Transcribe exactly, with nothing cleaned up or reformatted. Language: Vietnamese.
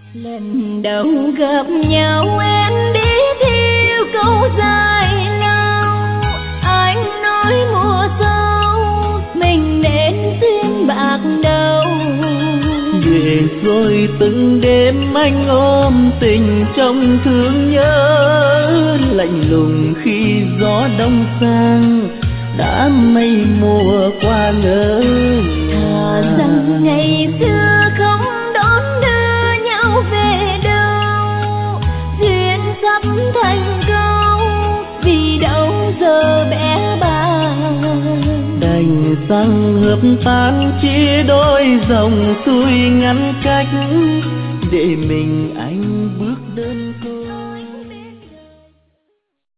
Lần đầu gặp nhau em đi theo câu dài lao, anh nói mùa sau mình nên duyên bạc đầu. Để rồi từng đêm anh ôm tình trong thương nhớ, lạnh lùng khi gió đông sang đã mây mùa qua ngỡ. Thà rằng ngày xưa không đón đưa nhau về đâu, duyên sắp thành câu vì đâu giờ bé bàng. Đành rằng hợp tan chia đôi dòng xuôi ngăn cách, để mình anh bước đơn côi.